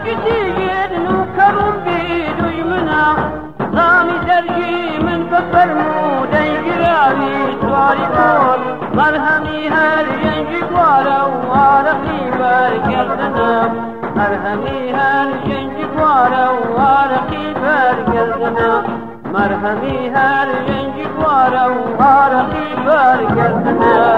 كتير نكرم بيدوي منا رامي درجي من بفرمو دي قرابي سواري كور مرهمي هر ينجي قوارا وارخي برقلنا مرهمي هر ينجي قوارا وارخي برقلنا مرهمي هر ينجي قوارا وارخي برقلنا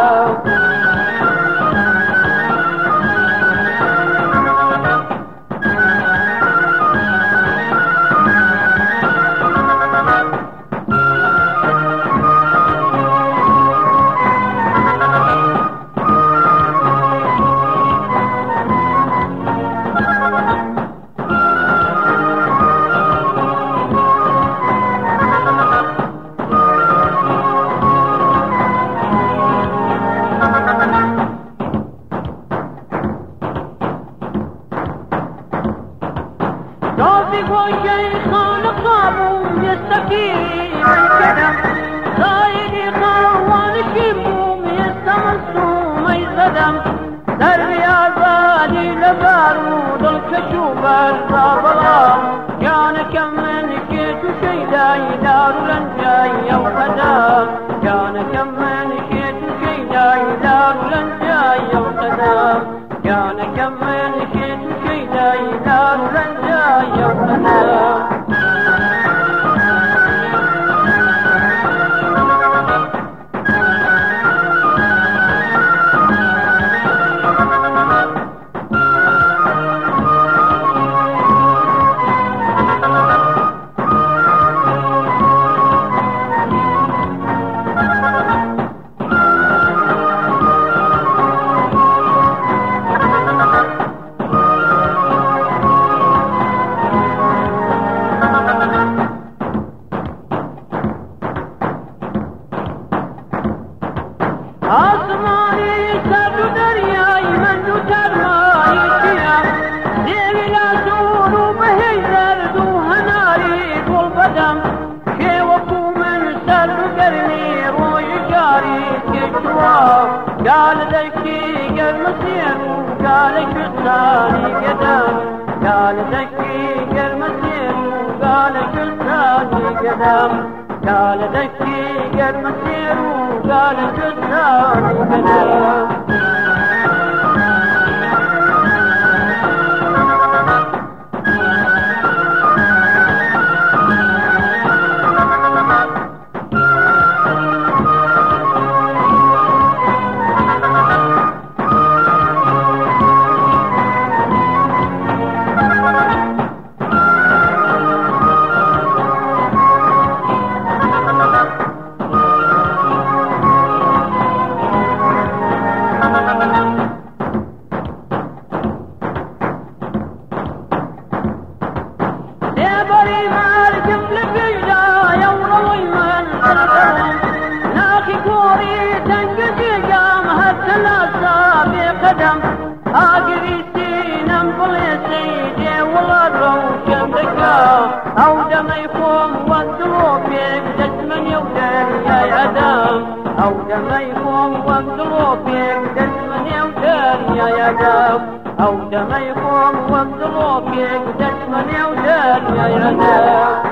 رافق وشيخان قاموا يستكين الكلام صايد خوان الشموم يستمسوا ما يصدم دربي أرباني لبارود الكشوف الرابلام كان كم من كيت شيدا يدار لنجاي أو قدام كان كم من كيت شيدا يدار لنجاي أو قدام كان كم من كيت شيدا يدار لنجاي أو قدام آسمانی سر و دریای من و ترمایی کیم دیوی لازور و بهی زرد و هناری گل بدم که وکو من سر و گرمی روی جاری کشوا گال دکی گرمسیم و گال کسانی گدم گال دکی گرمسیم و گال کسانی گدم گال دکی گرمسیم و گال کسانی گدم أو دم يقوم والدروب يقدس من يودر يا أدم أو دم يقوم والدروب يقدس من يودر يا أدم أو دم يقوم والدروب يقدس من يودر يا أدم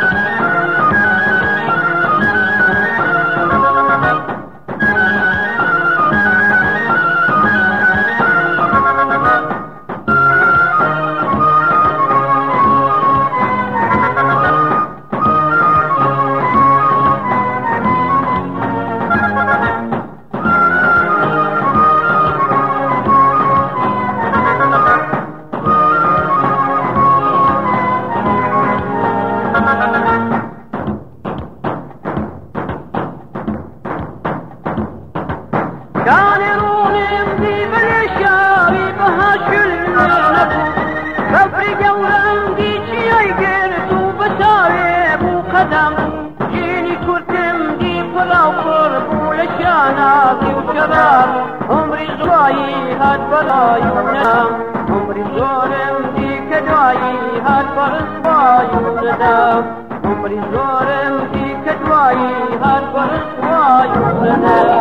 كان يرونهم ذي بالشاوي بهاشل نبو بفرق ولندي شي قرتو بسارب وقدم جيني كرتم دي فلا وقرب ولشاناقي وشباب عمري زواي هاد بلا يونام عمري زورم دي كدواي هاد برسواي وندام عمري زورم دي كدواي هاد برسواي وندام